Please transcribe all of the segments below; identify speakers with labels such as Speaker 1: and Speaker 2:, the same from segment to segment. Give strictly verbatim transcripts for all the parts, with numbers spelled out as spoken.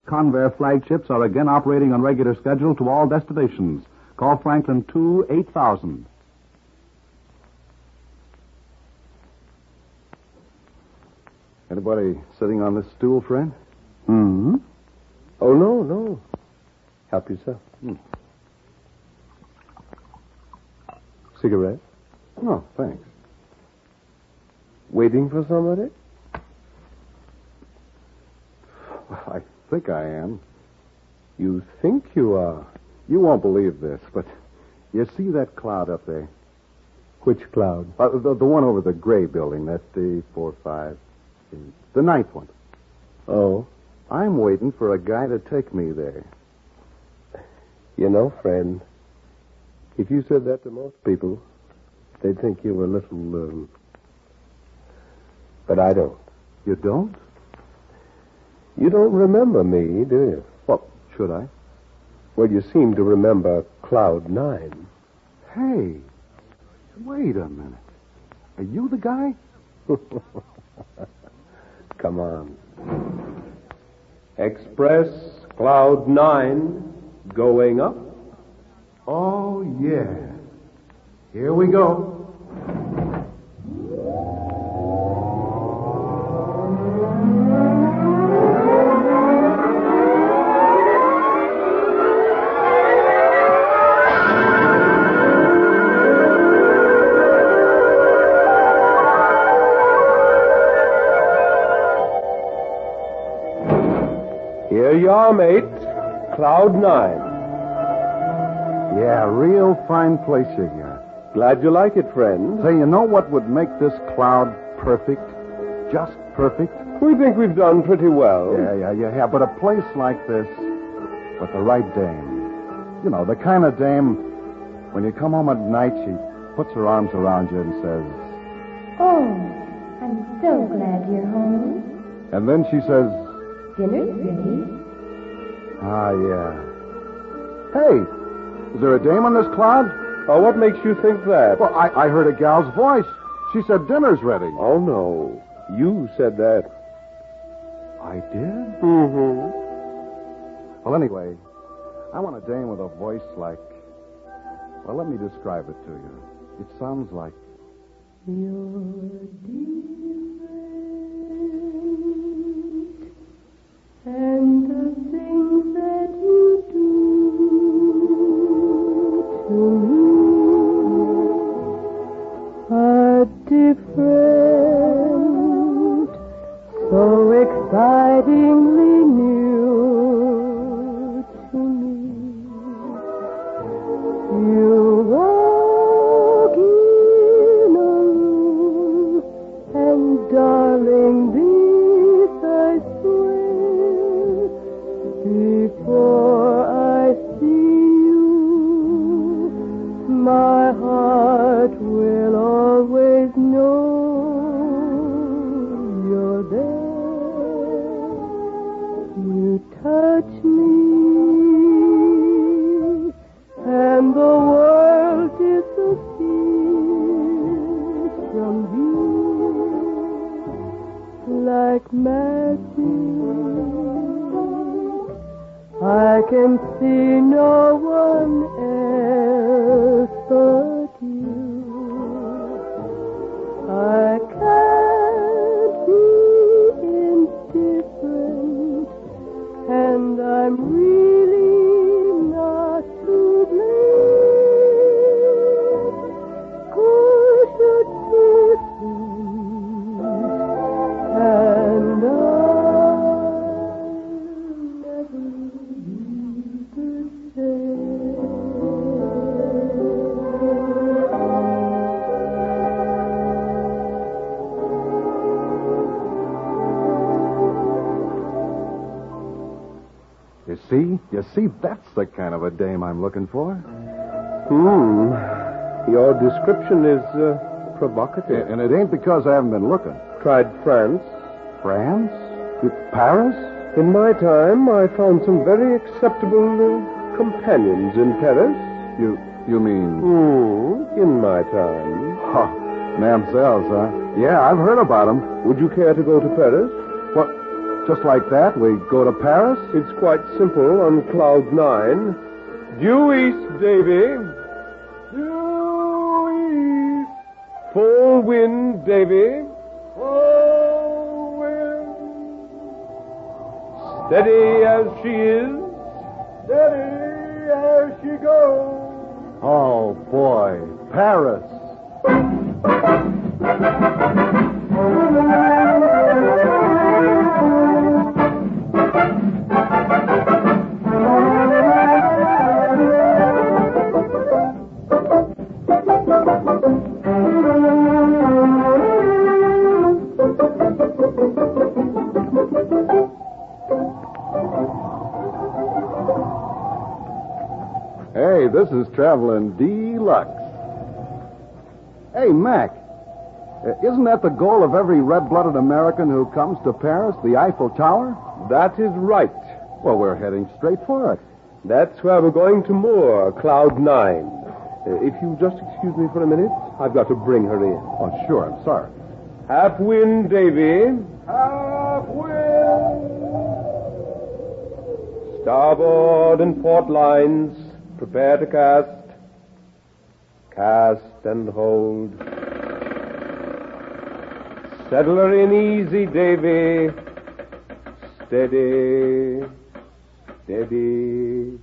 Speaker 1: Convair flagships are again operating on regular schedule to all destinations. Call Franklin two eight thousand.
Speaker 2: Anybody sitting on this stool, friend?
Speaker 1: Mm-hmm.
Speaker 3: Oh, no, no. Help yourself.
Speaker 2: Hmm.
Speaker 3: Cigarette?
Speaker 2: Oh, thanks.
Speaker 3: Waiting for somebody?
Speaker 2: Well, I think I am.
Speaker 3: You think you are?
Speaker 2: You won't believe this, but you see that cloud up there?
Speaker 3: Which cloud?
Speaker 2: Uh, the, the one over the gray building. That's the four, five, eight. The ninth one.
Speaker 3: Oh?
Speaker 2: I'm waiting for a guy to take me there.
Speaker 3: You know, friend, if you said that to most people, they'd think you were a little, um... But I don't.
Speaker 2: You don't?
Speaker 3: You don't remember me, do you?
Speaker 2: Well, should I?
Speaker 3: Well, you seem to remember Cloud Nine.
Speaker 2: Hey, wait a minute. Are you the guy?
Speaker 3: Come on. Express Cloud Nine going up.
Speaker 2: Oh, yeah. Here we go.
Speaker 3: Here you are, mate. Cloud Nine.
Speaker 2: Yeah, real fine place you got.
Speaker 3: Glad you like it, friend.
Speaker 2: Say, you know what would make this cloud perfect? Just perfect?
Speaker 3: We think we've done pretty well.
Speaker 2: Yeah, yeah, yeah, yeah. But a place like this, with the right dame. You know, the kind of dame, when you come home at night, she puts her arms around you and says...
Speaker 4: Oh, I'm so glad you're home.
Speaker 2: And then she says...
Speaker 4: Dinner's ready.
Speaker 2: Ah, yeah. Hey, is there a dame on this cloud?
Speaker 3: Oh, what makes you think that?
Speaker 2: Well, I, I heard a gal's voice. She said dinner's ready.
Speaker 3: Oh, no. You said that.
Speaker 2: I did?
Speaker 3: Mm-hmm.
Speaker 2: Well, anyway, I want a dame with a voice like... Well, let me describe it to you. It sounds like...
Speaker 4: You're different, and the things that you do to me are different, so excitingly new to me. You walk in a room, and darling, this I swear, before I see you, my heart will always know you're there. You touch me, and the world disappears from view like magic. I can see no one else but you. I can't be indifferent, and I'm really not to blame. 'Cause you're different, and I'll never be the same.
Speaker 2: You see? You see, that's the kind of a dame I'm looking for.
Speaker 3: Hmm. Your description is uh, provocative.
Speaker 2: And it ain't because I haven't been looking.
Speaker 3: Tried France.
Speaker 2: France? Paris?
Speaker 3: In my time, I found some very acceptable uh, companions in Paris.
Speaker 2: You you mean...
Speaker 3: Hmm. In my time.
Speaker 2: Oh, mamsells, huh? Yeah, I've heard about them.
Speaker 3: Would you care to go to Paris?
Speaker 2: What, just like that, we go to Paris?
Speaker 3: It's quite simple on cloud nine. Due east, Davy.
Speaker 2: Due east.
Speaker 3: Full wind, Davy.
Speaker 2: Full wind.
Speaker 3: Steady as she is.
Speaker 2: Steady as she goes. Oh, boy. Paris. Hey, this is Traveling Deluxe. Hey, Mac, uh, isn't that the goal of every red-blooded American who comes to Paris, the Eiffel Tower?
Speaker 3: That is right.
Speaker 2: Well, we're heading straight for it.
Speaker 3: That's where we're going to moor, cloud nine. Uh, if you just excuse me for a minute, I've got to bring her in.
Speaker 2: Oh, sure, I'm sorry.
Speaker 3: Half wind, Davy.
Speaker 2: Half wind.
Speaker 3: Starboard and port lines. Prepare to cast. Cast and hold. Settle her in easy, Davy. Steady. Steady.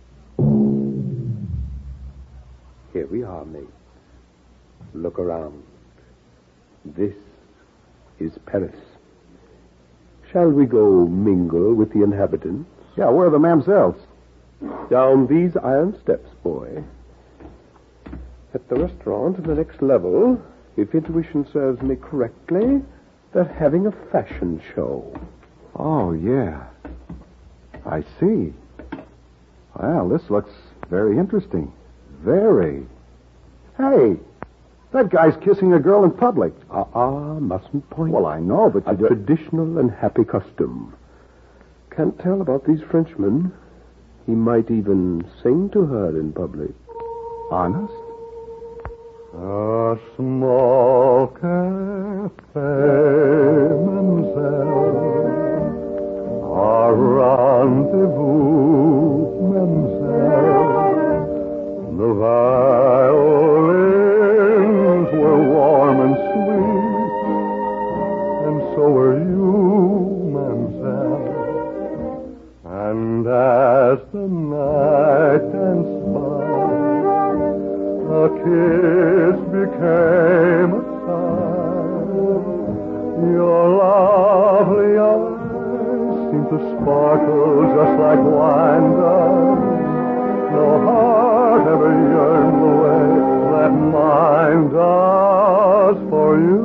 Speaker 3: Here we are, mate. Look around. This is Paris. Shall we go mingle with the inhabitants?
Speaker 2: Yeah, where are the mamsells?
Speaker 3: Down these iron steps, boy. At the restaurant on the next level, if intuition serves me correctly, they're having a fashion show.
Speaker 2: Oh, yeah. I see. Well, this looks very interesting. Very. Hey, that guy's kissing a girl in public.
Speaker 3: Ah, mustn't point.
Speaker 2: Well, I know, but
Speaker 3: a
Speaker 2: you do...
Speaker 3: traditional and happy custom. Can't tell about these Frenchmen. He might even sing to her in public.
Speaker 2: Honest?
Speaker 5: A small cafe, mademoiselle. A rendezvous, mademoiselle. The violins were warm and sweet, and so were you, mademoiselle. And as the night danced by, a kiss became a sigh. Your lovely eyes seemed to sparkle just like wine does. No heart ever yearned the way that mine does for you.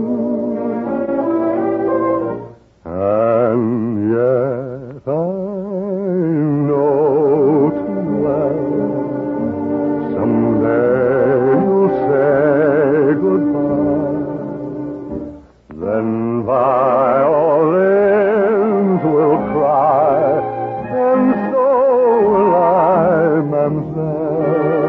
Speaker 5: And yet I know too well someday you'll say goodbye. Then violins will cry, and so will I, mademoiselle.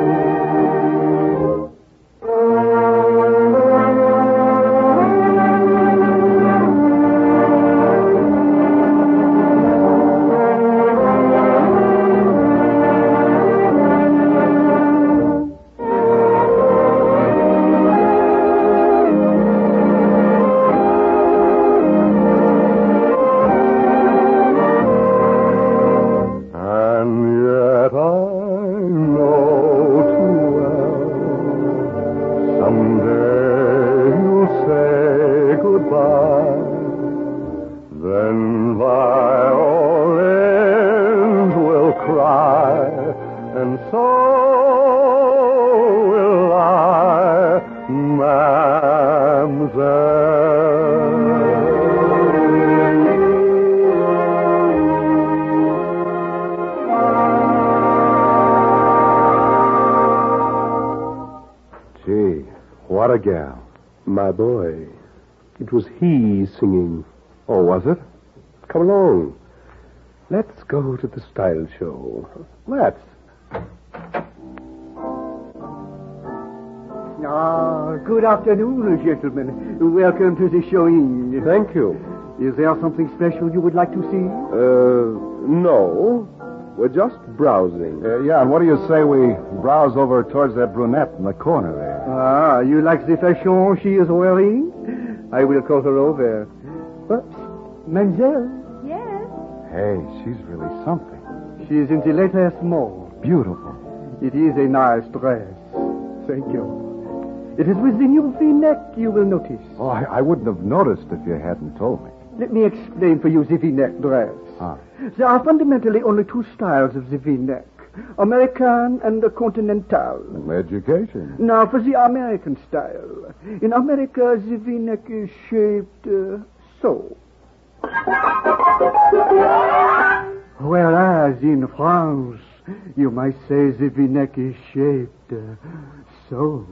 Speaker 2: What a gal.
Speaker 3: My boy, it was he singing.
Speaker 2: Oh, was it?
Speaker 3: Come along. Let's go to the style show.
Speaker 2: Let's.
Speaker 6: Ah, good afternoon, gentlemen. Welcome to the showing.
Speaker 3: Thank you.
Speaker 6: Is there something special you would like to see?
Speaker 3: Uh, no. We're just browsing.
Speaker 2: Uh, yeah, and what do you say we browse over towards that brunette in the corner there?
Speaker 6: Ah, you like the fashion she is wearing? I will call her over. But, Mademoiselle,
Speaker 4: Yes.
Speaker 2: Hey, she's really something.
Speaker 6: she is in the letter small.
Speaker 2: Beautiful.
Speaker 6: It is a nice dress. Thank you. It is with the new V-neck you will notice.
Speaker 2: Oh, I, I wouldn't have noticed if you hadn't told me.
Speaker 6: Let me explain for you the V-neck dress.
Speaker 2: Ah.
Speaker 6: There are fundamentally only two styles of the V-neck, American and the Continental.
Speaker 2: Education.
Speaker 6: Now, for the American style. In America, the V-neck is shaped uh, so. Whereas in France, you might say the V-neck is shaped uh, so.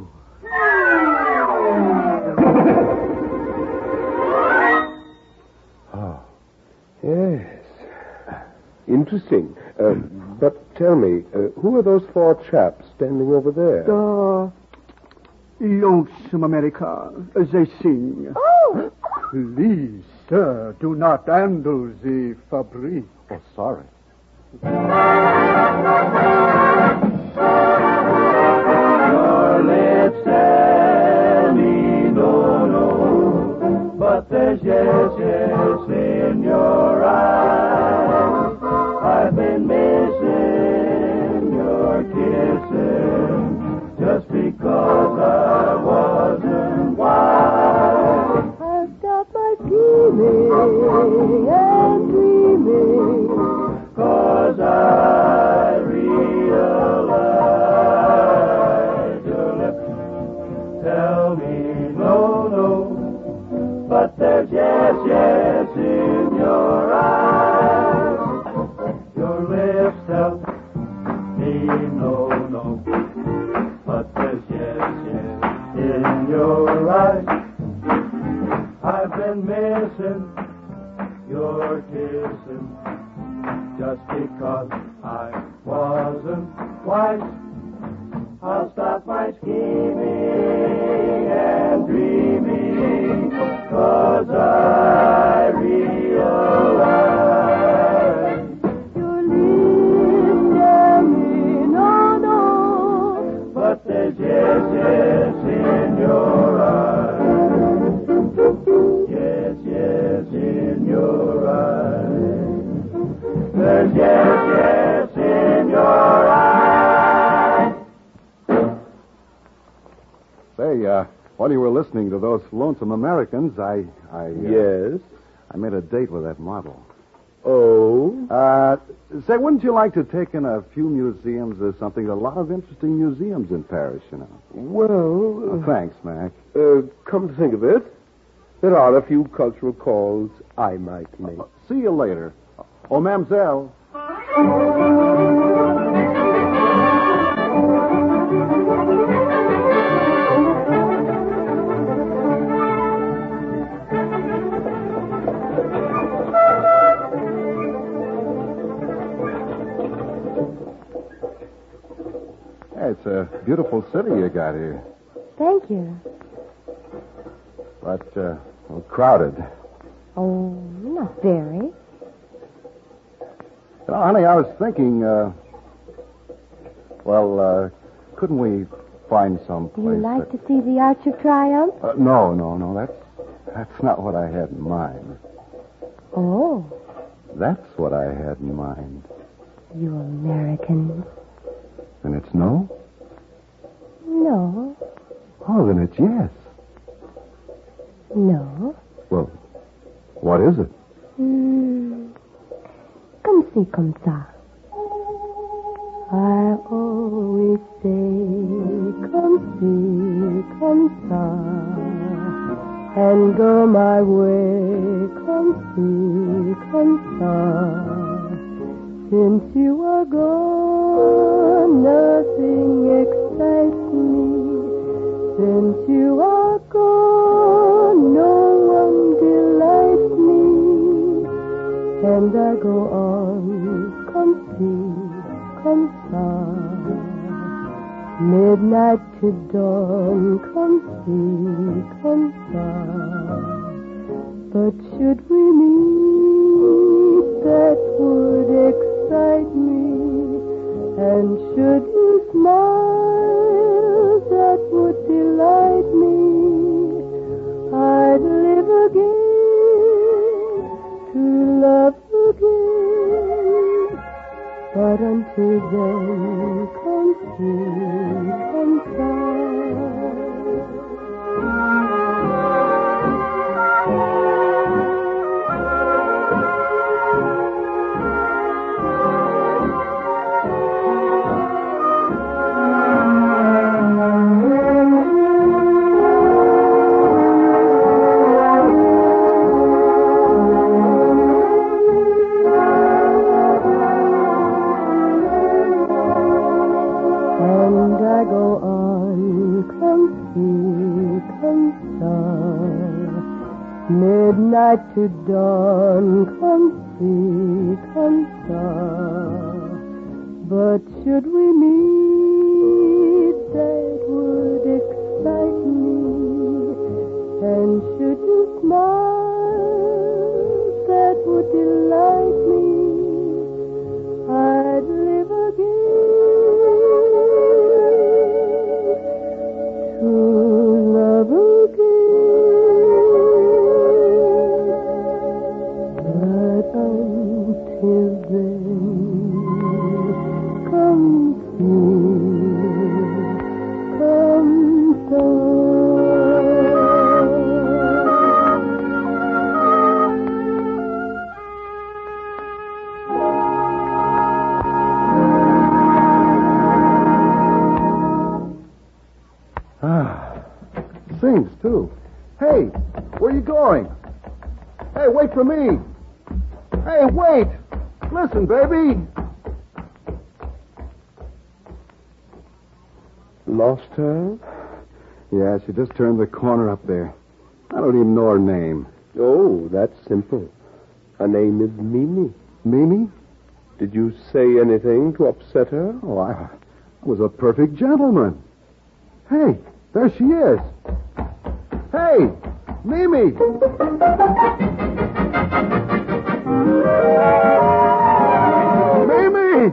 Speaker 2: Oh.
Speaker 3: Yes. Interesting. Uh, but tell me, uh, who are those four chaps standing over there?
Speaker 6: The lonesome America, as they sing.
Speaker 4: Oh!
Speaker 6: Please, sir, do not handle the fabric.
Speaker 2: Oh, sorry.
Speaker 5: Your lips tell me no, no, but there's yes, yes in your eyes. I've been missing your kissing just because I wasn't wise.
Speaker 4: I've stopped my scheming and dreaming.
Speaker 5: 'Cause I realize your lips tell me no, no, but there's yes, yes in your eyes. Your lips tell me no, no, but there's yes, yes in your eyes. I've been missing your kissing just because I wasn't wise. I'll stop my scheming and dreaming, 'cause I realize
Speaker 4: Your lips tell me no, no,
Speaker 5: but there's yes, yes in your eyes. Yes, yes in your eyes. There's yes, yes in your eyes.
Speaker 2: Say, uh, while you were listening to those lonesome Americans, I, I, uh,
Speaker 3: Yes.
Speaker 2: I made a date with that model.
Speaker 3: Oh?
Speaker 2: Uh, say, wouldn't you like to take in a few museums or something? A lot of interesting museums in Paris, you know.
Speaker 3: Well,
Speaker 2: Oh, thanks, Mac.
Speaker 3: uh, come to think of it, there are a few cultural calls I might make.
Speaker 2: See you later. Oh, mademoiselle. Hey, it's a beautiful city you got here,
Speaker 4: Thank you.
Speaker 2: but uh, well, crowded.
Speaker 4: Oh, not very.
Speaker 2: Oh, honey, I was thinking, uh, well, uh, couldn't we find some
Speaker 4: Do
Speaker 2: place
Speaker 4: you like
Speaker 2: that...
Speaker 4: to see the Arch of Triumph?
Speaker 2: Uh, no, no, no, that's, that's not what I had in mind.
Speaker 4: Oh,
Speaker 2: That's what I had in mind.
Speaker 4: you Americans.
Speaker 2: Then it's no?
Speaker 4: No,
Speaker 2: Oh, then it's yes.
Speaker 4: no.
Speaker 2: Well, what is it?
Speaker 4: Hmm. Comme ci, comme ça. I always say comme ci, comme ça, and go my way comme ci, comme ça. Since you are gone, nothing excites me. Since you are gone, no one delights me. And I go on, comme ci, comme ça. Midnight to dawn, comme ci, comme ça. But should we meet, that would excite me. And should you smile, that would delight me. I'd live again to love again. But until then, come see, come try. Midnight to dawn, come see, come star. But should we meet, that would excite me. And should you smile, that would delight me. I'd live again to love again. Until then, come see, come
Speaker 2: Ah, sings too. Hey, where are you going? Hey, wait for me. Hey, wait! Listen, baby!
Speaker 3: Lost her?
Speaker 2: Yeah, she just turned the corner up there. I don't even know her name.
Speaker 3: Oh, that's simple. Her name is Mimi.
Speaker 2: Mimi?
Speaker 3: Did you say anything to upset her?
Speaker 2: Oh, I, I was a perfect gentleman. Hey, there she is. Hey, Mimi! Mimi!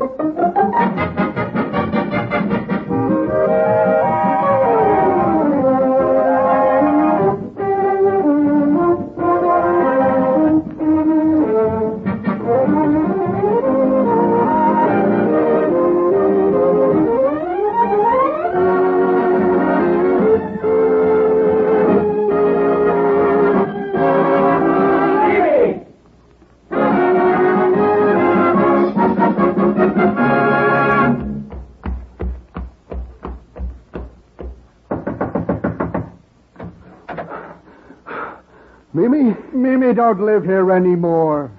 Speaker 2: Mimi?
Speaker 6: Mimi don't live here anymore.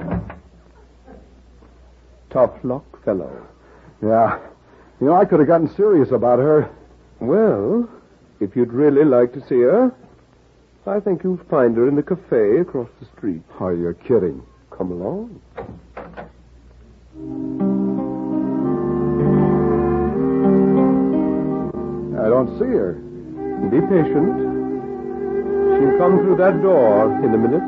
Speaker 3: Tough luck, fellow.
Speaker 2: Yeah. You know, I could have gotten serious about her.
Speaker 3: Well, if you'd really like to see her, I think you'll find her in the cafe across the street.
Speaker 2: Oh, you're kidding.
Speaker 3: Come along.
Speaker 2: I don't see her.
Speaker 3: Be patient. She'll come through that door in a minute.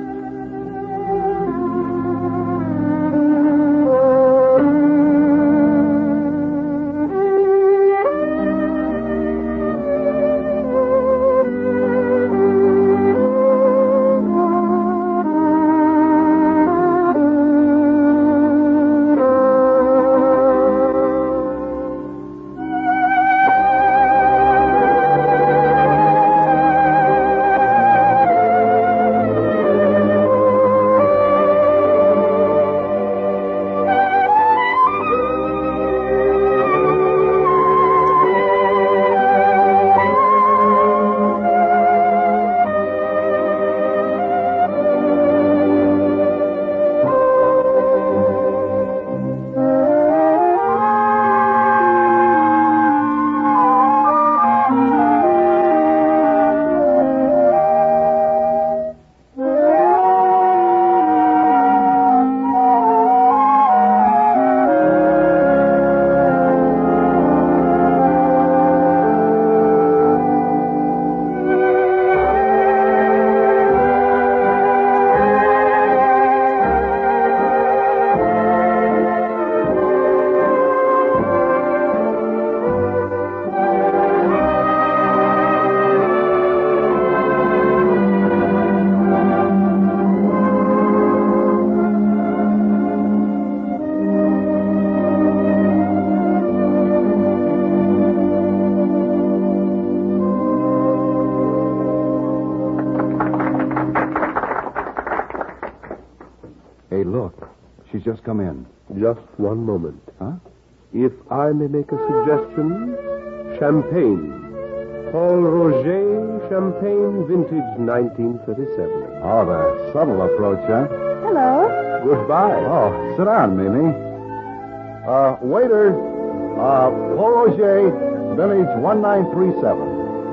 Speaker 2: He's just come in.
Speaker 3: Just one moment.
Speaker 2: Huh?
Speaker 3: If I may make a suggestion, champagne. Paul Roger Champagne, vintage nineteen thirty-seven.
Speaker 2: Oh, the subtle approach, huh?
Speaker 4: Hello.
Speaker 3: Goodbye.
Speaker 2: Oh, sit down, Mimi. Uh, waiter. Uh, Paul Roger, village one nine three seven.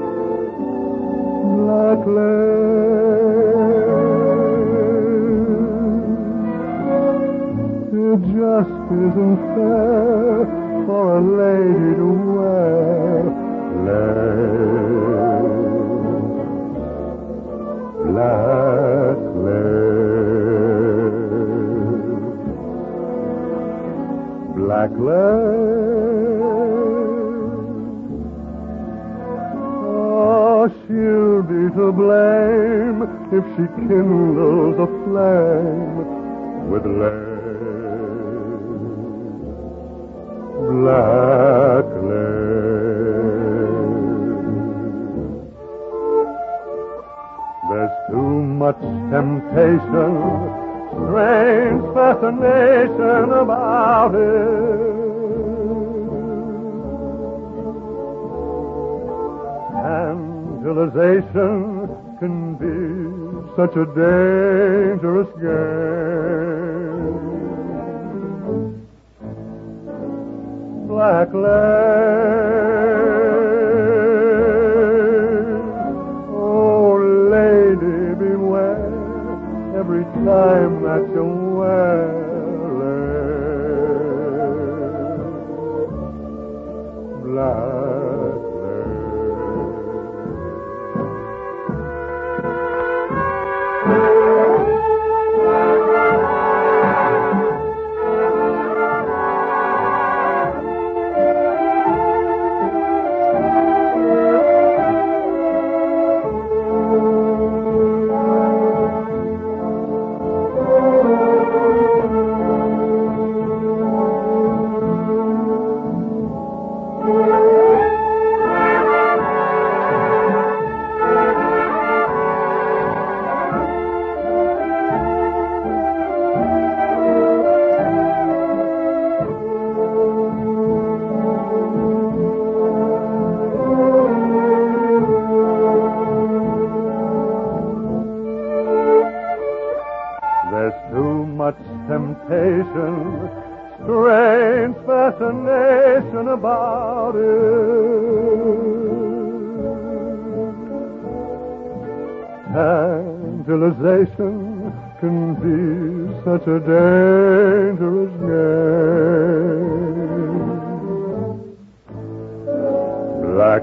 Speaker 5: Black It just isn't fair for a lady to wear lace, black lace, black lace. Oh, she'll be to blame if she kindles a flame with lace. Black lace. There's too much temptation, strange fascination about it. Tantalization can be such a dangerous game. Black lace. Oh, lady, beware every time that you wear lace. Black temptation, strange fascination about it. Tantalization can be such a dangerous game. Black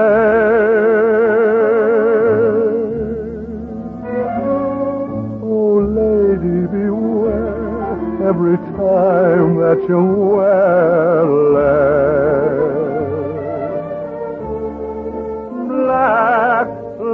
Speaker 5: lace. Oh, lady, beware every time that you wear lace. Black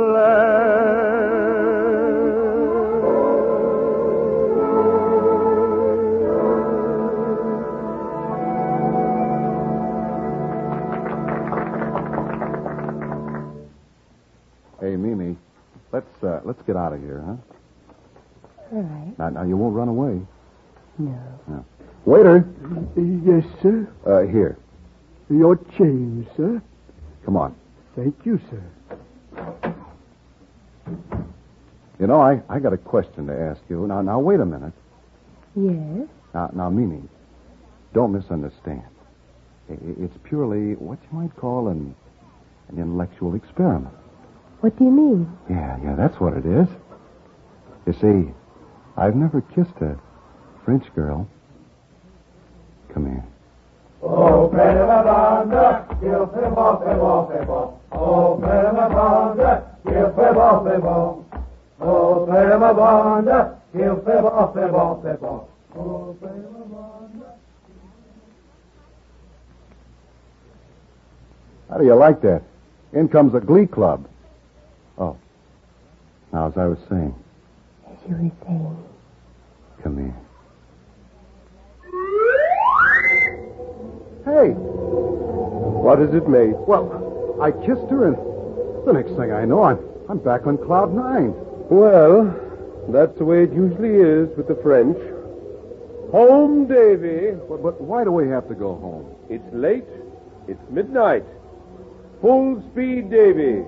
Speaker 2: Hey, Mimi, let's uh, let's get out of here, huh?
Speaker 4: All right.
Speaker 2: Now, now you won't run away.
Speaker 4: No.
Speaker 2: No. Waiter,
Speaker 6: Yes, sir.
Speaker 2: uh, here.
Speaker 6: Your change, sir.
Speaker 2: Come on.
Speaker 6: Thank you, sir.
Speaker 2: You know, I, I got a question to ask you. Now, now, wait a minute.
Speaker 4: Yes?
Speaker 2: Now, now, Mimi, don't misunderstand. I- i- It's purely what you might call an an intellectual experiment.
Speaker 4: What do you mean?
Speaker 2: Yeah, yeah, that's what it is. You see, I've never kissed a French girl. Come here.
Speaker 5: Oh, prima banda, il fait bon, fait bon, fait bon. Oh, prima banda, il fait bon, fait bon. Oh, prima banda, il fait bon, fait bon, fait bon. Oh, prima banda.
Speaker 2: How do you like that? In comes a glee club. Oh. Now, as I was saying,
Speaker 4: As you were saying.
Speaker 2: come here. Hey,
Speaker 3: What is it, mate?
Speaker 2: well, I kissed her, and the next thing I know, I'm I'm back on cloud nine.
Speaker 3: Well, that's the way it usually is with the French. Home, Davy.
Speaker 2: But, but why do we have to go home?
Speaker 3: It's late. It's midnight. Full speed, Davy.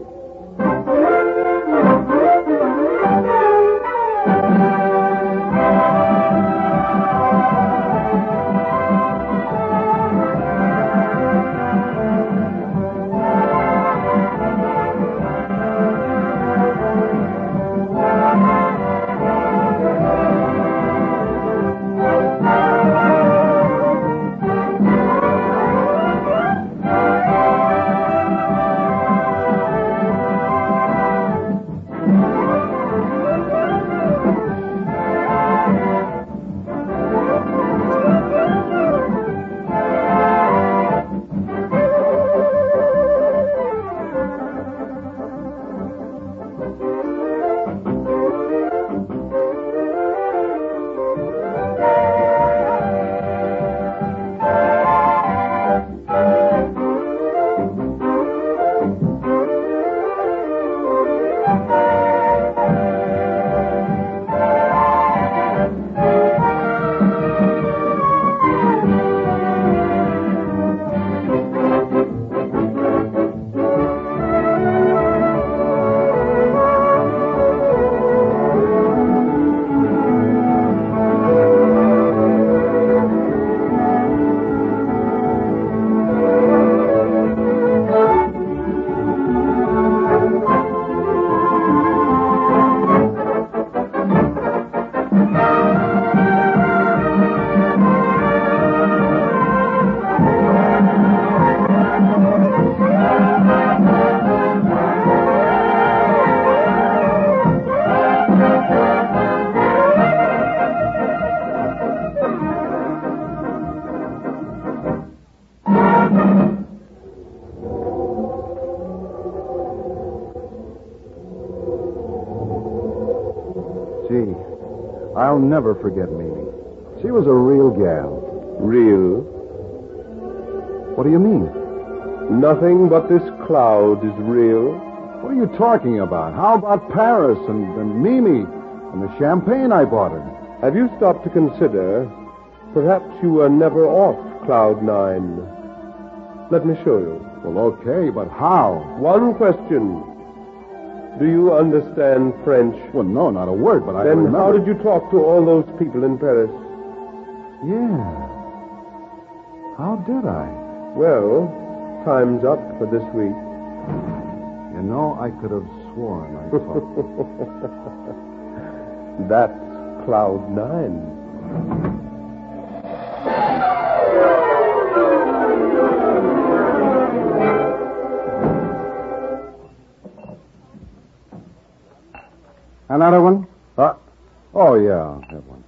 Speaker 2: Gee, I'll never forget Mimi. She was a real gal.
Speaker 3: Real?
Speaker 2: What do you mean?
Speaker 3: Nothing but this cloud is real.
Speaker 2: What are you talking about? How about Paris and, and Mimi and the champagne I bought her?
Speaker 3: Have you stopped to consider perhaps you were never off Cloud Nine? Let me show you.
Speaker 2: Well, okay, but how?
Speaker 3: One question. Do you understand French?
Speaker 2: Well, no, not a word, but I
Speaker 3: Then
Speaker 2: remember.
Speaker 3: how did you talk to all those people in Paris?
Speaker 2: Yeah. How did I?
Speaker 3: Well, time's up for this week.
Speaker 2: You know, I could have sworn I talked.
Speaker 3: That's Cloud Nine.
Speaker 2: Another one? Uh, oh, yeah, I'll have one.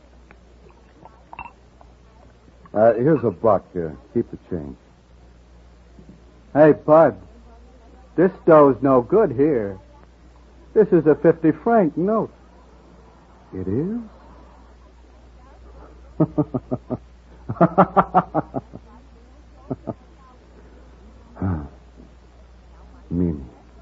Speaker 2: Uh, here's a buck. Uh, keep the change.
Speaker 6: Hey, Bud. This dough's no good here. This is a fifty franc note.
Speaker 2: It is? Mimi.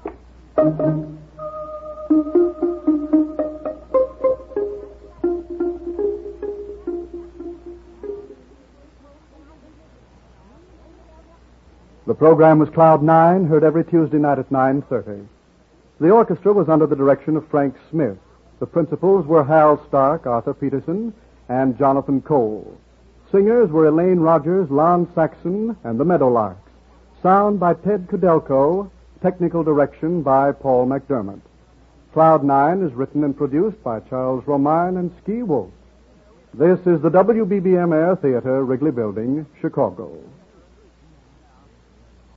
Speaker 6: The program was Cloud Nine, heard every Tuesday night at nine thirty. The orchestra was under the direction of Frank Smith. The principals were Hal Stark, Arthur Peterson, and Jonathan Cole. Singers were Elaine Rogers, Lon Saxon, and the Meadowlarks. Sound by Ted Kudelko, technical direction by Paul McDermott. Cloud Nine is written and produced by Charles Romine and Ski Wolf. This is the W B B M Air Theater, Wrigley Building, Chicago.